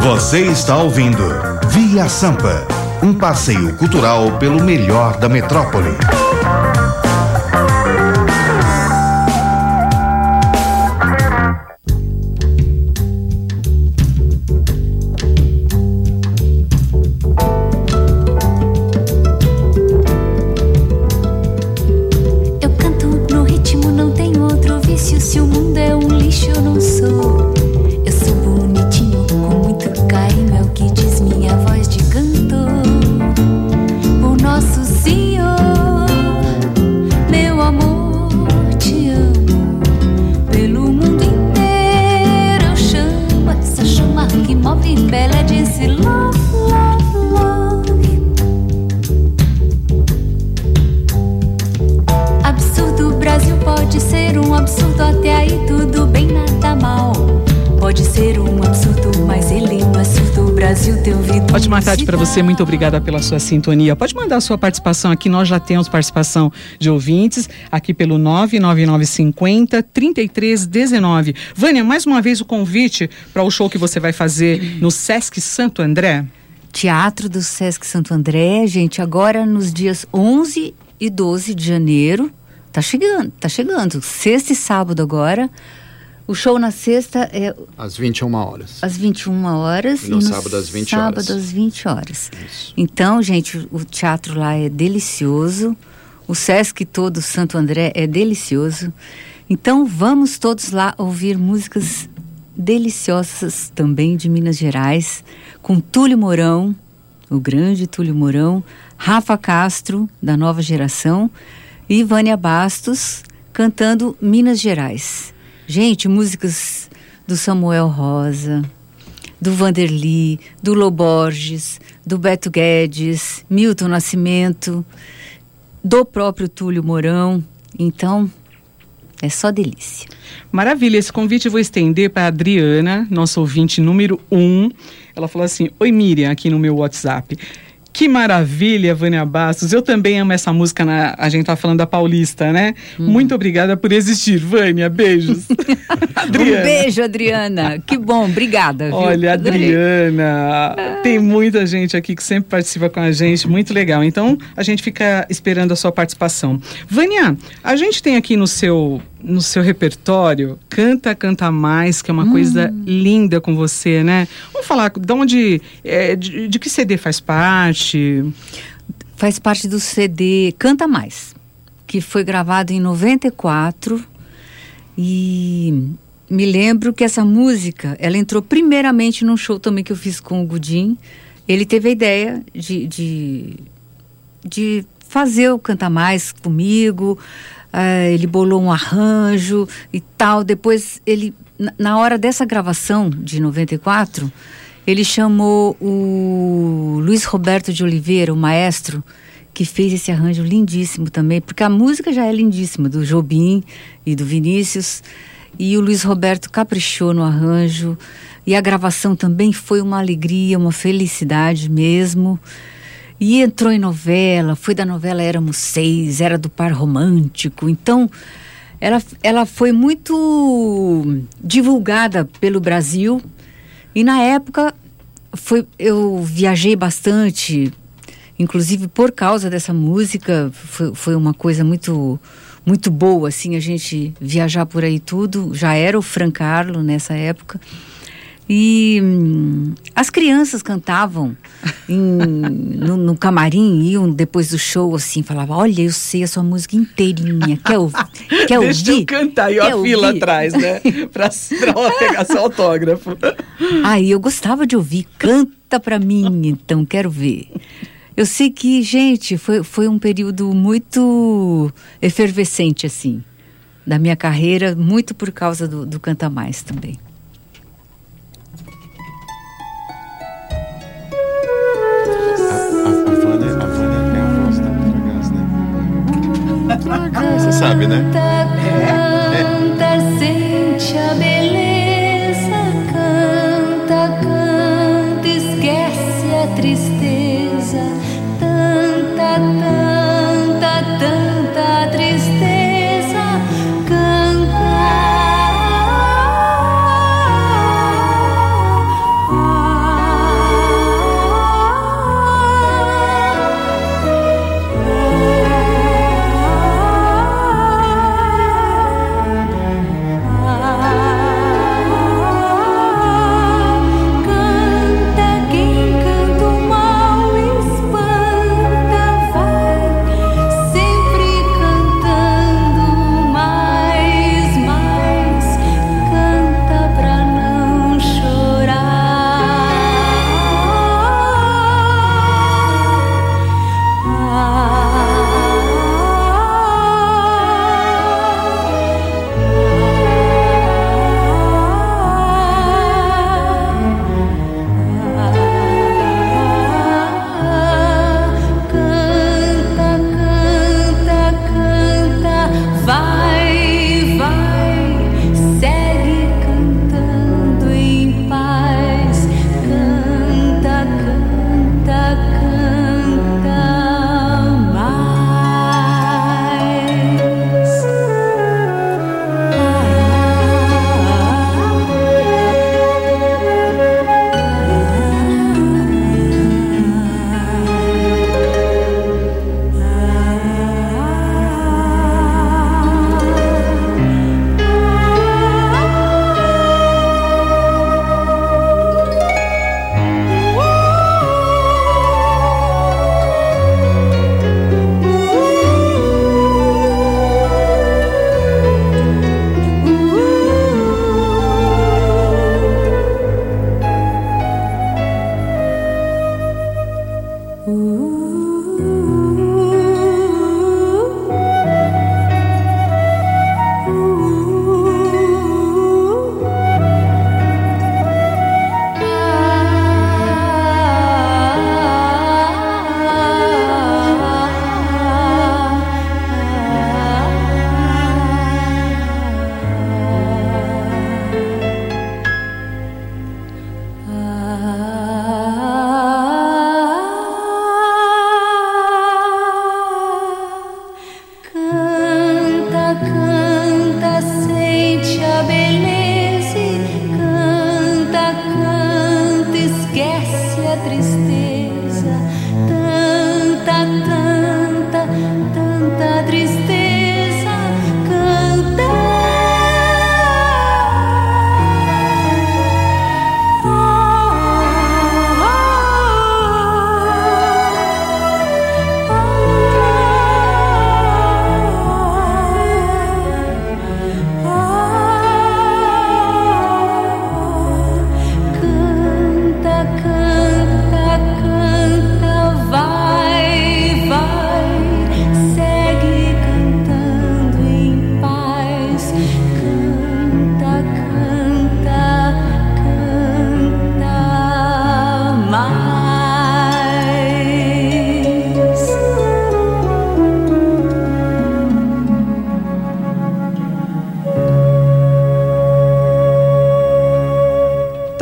Você está ouvindo Via Sampa, um passeio cultural pelo melhor da metrópole. Eu canto no ritmo, não tem outro vício. Se o mundo é um lixo, eu não sou. Eu sou bonitinho, com muito carinho, é o que diz minha voz de cantor. Por Nosso Senhor, meu amor, te amo. Pelo mundo inteiro eu chamo essa chama que move bela, disse love, love, love. Absurdo, o Brasil pode ser um absurdo, até aí tudo bem, nada mal. Pode ser um absurdo, mas ele não é surdo. O Brasil tem ouvido. Ótima tarde para você, muito obrigada pela sua sintonia. Pode mandar a sua participação aqui, nós já temos participação de ouvintes aqui pelo 99950-3319. Vânia, mais uma vez o convite para o show que você vai fazer no Sesc Santo André. Teatro do Sesc Santo André, gente, agora nos dias 11 e 12 de janeiro. Tá chegando. Sexta e sábado agora. O show na sexta é às 21 horas. Às 21 horas. E no sábado às 20 horas. Sábado às 20 horas. Isso. Então, gente, o teatro lá é delicioso. O Sesc todo Santo André é delicioso. Então, vamos todos lá ouvir músicas deliciosas também de Minas Gerais, com Túlio Mourão, o grande Túlio Mourão, Rafa Castro, da nova geração, e Vânia Bastos, cantando Minas Gerais. Gente, músicas do Samuel Rosa, do Vanderly, do Lô Borges, do Beto Guedes, Milton Nascimento, do próprio Túlio Mourão. Então, é só delícia. Maravilha, esse convite eu vou estender para a Adriana, nossa ouvinte número 1. Ela falou assim: oi Miriam, aqui no meu WhatsApp. Que maravilha, Vânia Bastos. Eu também amo essa música, a gente tá falando da Paulista, né? Muito obrigada por existir, Vânia. Beijos. Adriana. Um beijo, Adriana. Que bom, obrigada. Viu? Olha, Adriana, tem muita gente aqui que sempre participa com a gente, muito legal. Então, a gente fica esperando a sua participação. Vânia, a gente tem aqui no seu repertório Canta Mais, que é uma coisa linda com você, né? Vamos falar de onde, de que CD faz parte? Faz parte do CD Canta Mais, que foi gravado em 94, e me lembro que essa música, ela entrou primeiramente num show também que eu fiz com o Gudim. Ele teve a ideia de fazer o Canta Mais comigo. Ele bolou um arranjo e tal. Depois ele, na hora dessa gravação de 94, ele chamou o Luiz Roberto de Oliveira, o maestro, que fez esse arranjo lindíssimo também, porque a música já é lindíssima, do Jobim e do Vinícius, e o Luiz Roberto caprichou no arranjo, e a gravação também foi uma alegria, uma felicidade mesmo. E entrou em novela, foi da novela Éramos Seis, era do par romântico. Então, ela foi muito divulgada pelo Brasil. E na época, eu viajei bastante, inclusive por causa dessa música. Foi uma coisa muito, muito boa, assim, a gente viajar por aí tudo. Já era o Fran Carlo nessa época. E as crianças cantavam no camarim, iam depois do show, assim, falavam: olha, eu sei a sua música inteirinha, quer ouvir? Deixa eu cantar, e a fila atrás, né? pra pegar seu autógrafo. Aí eu gostava de ouvir, canta pra mim, então, quero ver. Eu sei que, gente, foi um período muito efervescente, assim, da minha carreira, muito por causa do Canta Mais também. Você sabe, né? Canta, sente a beleza. Canta, canta, esquece a tristeza. Tanta, tanta, tanta tristeza. Canta.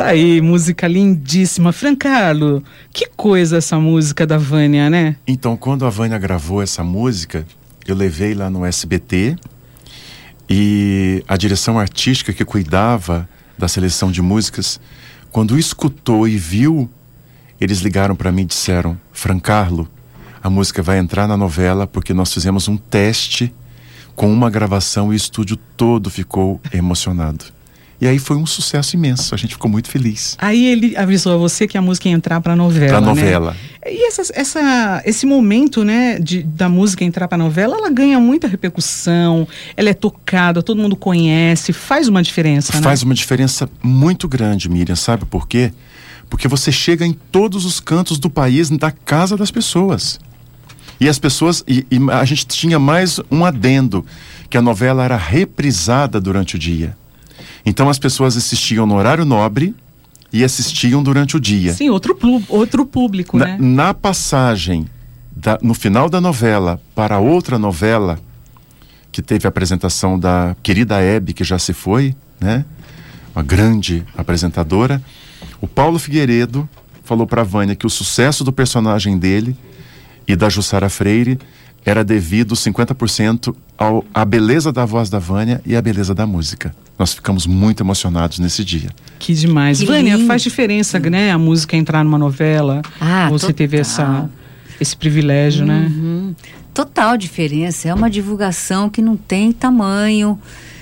Tá aí, música lindíssima. Francarlo, que coisa essa música da Vânia, né? Então, quando a Vânia gravou essa música, eu levei lá no SBT e a direção artística que cuidava da seleção de músicas, quando escutou e viu, eles ligaram para mim e disseram: Francarlo, a música vai entrar na novela porque nós fizemos um teste com uma gravação e o estúdio todo ficou emocionado. E aí foi um sucesso imenso, a gente ficou muito feliz. Aí ele avisou a você que a música ia entrar pra novela, Pra novela. Né? E esse momento, né, da música entrar pra novela, ela ganha muita repercussão, ela é tocada, todo mundo conhece, faz uma diferença, né? Faz uma diferença muito grande, Miriam, sabe por quê? Porque você chega em todos os cantos do país, da casa das pessoas. E as pessoas, e a gente tinha mais um adendo, que a novela era reprisada durante o dia. Então as pessoas assistiam no horário nobre e assistiam durante o dia. Sim, outro público, né? Na passagem, no final da novela para outra novela, que teve a apresentação da querida Hebe, que já se foi, né? Uma grande apresentadora. O Paulo Figueiredo falou para a Vânia que o sucesso do personagem dele e da Jussara Freire era devido 50% à beleza da voz da Vânia e à beleza da música. Nós ficamos muito emocionados nesse dia. Que demais. Que Vânia, lindo. faz diferença, né, a música entrar numa novela? Você total. teve esse privilégio, né? Total diferença. É uma divulgação que não tem tamanho.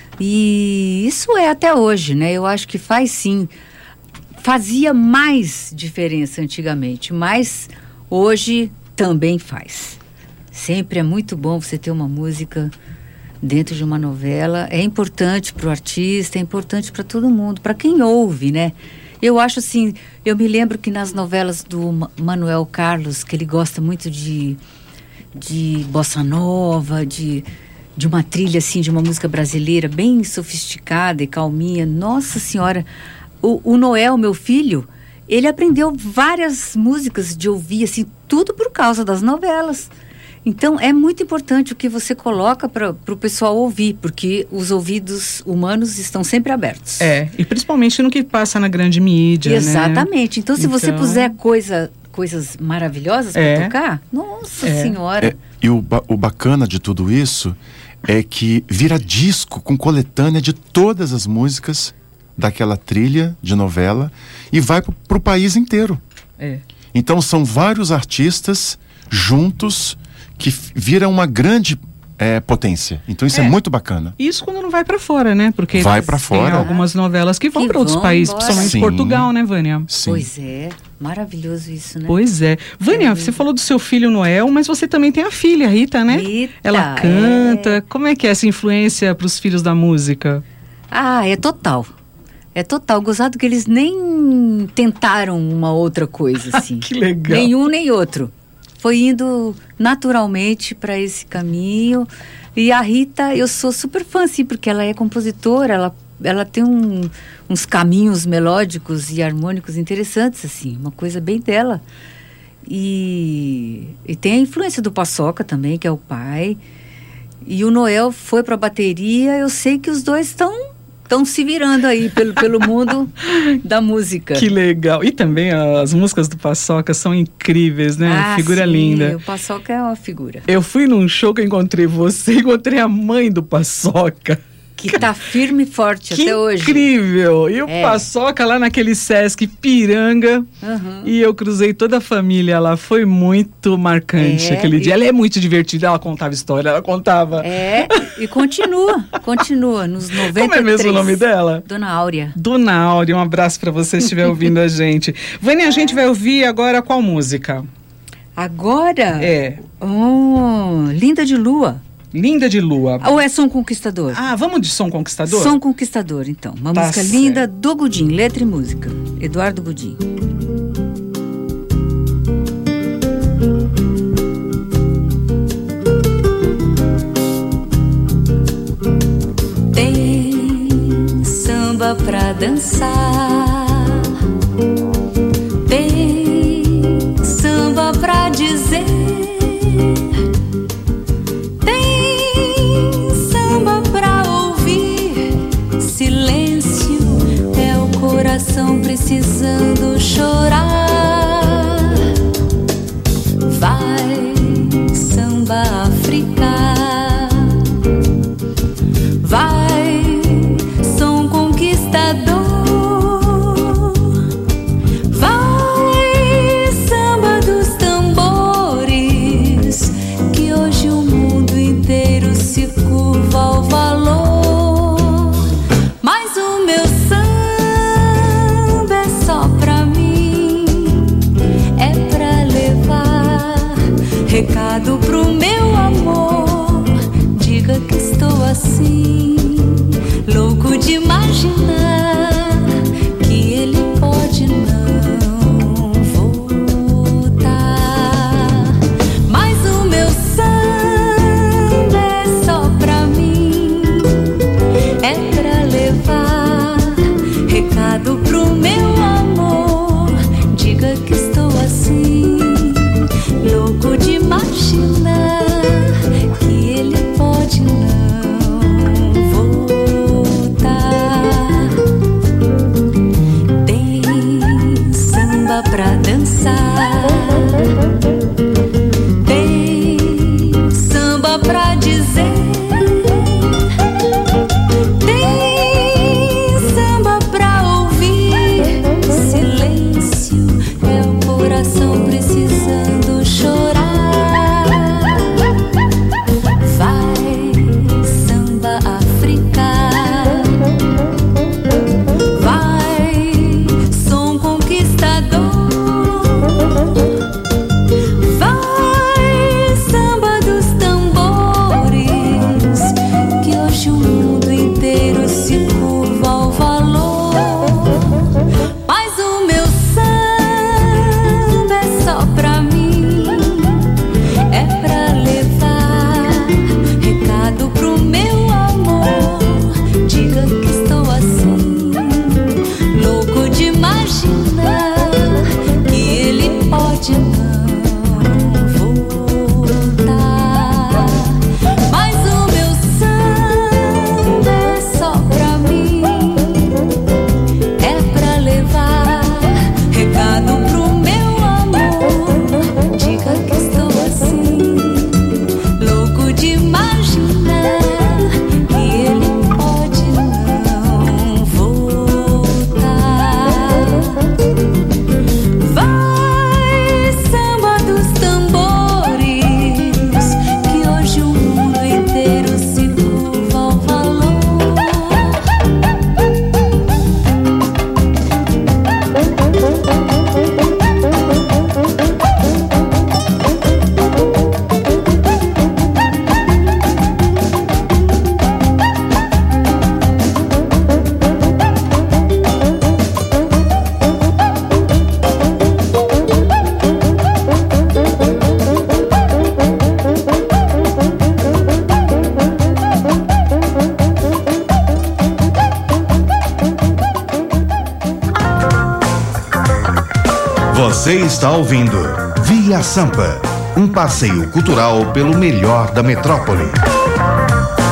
E isso é até hoje, né? Eu acho que faz sim. Fazia mais diferença antigamente, mas hoje também faz. Sempre é muito bom você ter uma música dentro de uma novela. É importante para o artista, é importante para todo mundo, para quem ouve, né? Eu acho assim, eu me lembro que nas novelas do Manuel Carlos, que ele gosta muito de bossa nova, de uma trilha assim, de uma música brasileira bem sofisticada e calminha. Nossa Senhora, o Noel, meu filho, ele aprendeu várias músicas de ouvir, assim, tudo por causa das novelas. Então, é muito importante o que você coloca para o pessoal ouvir, porque os ouvidos humanos estão sempre abertos. E principalmente no que passa na grande mídia, Exatamente. Né? Então, se você puser coisas maravilhosas para tocar, nossa senhora. E o bacana de tudo isso é que vira disco com coletânea de todas as músicas daquela trilha de novela e vai pro país inteiro. Então, são vários artistas juntos que vira uma grande potência. Então isso é muito bacana. Isso quando não vai pra fora, né? Porque vai pra fora. Tem algumas novelas que vão para outros países, principalmente Sim. Portugal, né, Vânia? Sim. Pois é, maravilhoso isso, né? Pois é. Vânia, você falou do seu filho Noel, mas você também tem a filha, Rita, né? Rita, ela canta. Como é que é essa influência pros filhos da música? É total. É total. Gozado que eles nem tentaram uma outra coisa, assim. Que legal. Nenhum nem outro. Foi indo naturalmente para esse caminho. E a Rita, eu sou super fã, assim, porque ela é compositora, ela tem uns caminhos melódicos e harmônicos interessantes, assim, uma coisa bem dela. E tem a influência do Paçoca também, que é o pai. E o Noel foi para a bateria. Eu sei que os dois estão se virando aí pelo mundo da música. Que legal. E também as músicas do Paçoca são incríveis, né? Figura sim, linda. O Paçoca é uma figura. Eu fui num show que eu encontrei você, encontrei a mãe do Paçoca. Que tá firme e forte até hoje. Incrível! E o Paçoca lá naquele Sesc Piranga. E eu cruzei toda a família lá. Foi muito marcante aquele dia. Ela é muito divertida, ela contava história, ela contava. E continua nos 93. Como é mesmo o nome dela? Dona Áurea. Dona Áurea, um abraço pra você se estiver ouvindo a gente. Vânia, a gente vai ouvir agora qual música? Agora? Linda de Lua. Linda de Lua. Ou é Som Conquistador? Vamos de Som Conquistador? Som Conquistador, então. Uma música linda do Gudim, letra e música. Eduardo Gudim. Tem samba pra dançar, tem samba pra dizer, silêncio é o coração coração precisando chorar. Vai, samba África. Vai, som conquistador. Vai, samba dos tambores, que hoje o mundo inteiro se curva ao valor. Mas o meu samba é só pra mim, é pra levar recado pro meu amor. Diga que estou assim, louco de imaginar que ele pode não voltar. Mas o meu samba é só pra mim, é pra levar recado pro meu amor. Diga que estou assim, louco de imaginar que ele pode não voltar. Tem samba pra dançar, tem samba pra dizer, tem samba pra ouvir. Silêncio é o coração precisando chorar. Vai, samba África. Vai, som conquistador. Vai, samba dos tambores, que hoje o mundo inteiro se curva ao valor. Mas o meu samba é só pra mim, é pra levar recado pro meu amor. Diga que estou assim, louco de imaginar que ele pode não voltar. Mas o meu samba é só pra mim, é pra levar recado pro meu amor. Diga que estou assim, louco de imaginar que ele pode não voltar. Vai, samba dos tambores, que hoje o mundo inteiro se curva ao valor. Você está ouvindo Via Sampa, um passeio cultural pelo melhor da metrópole.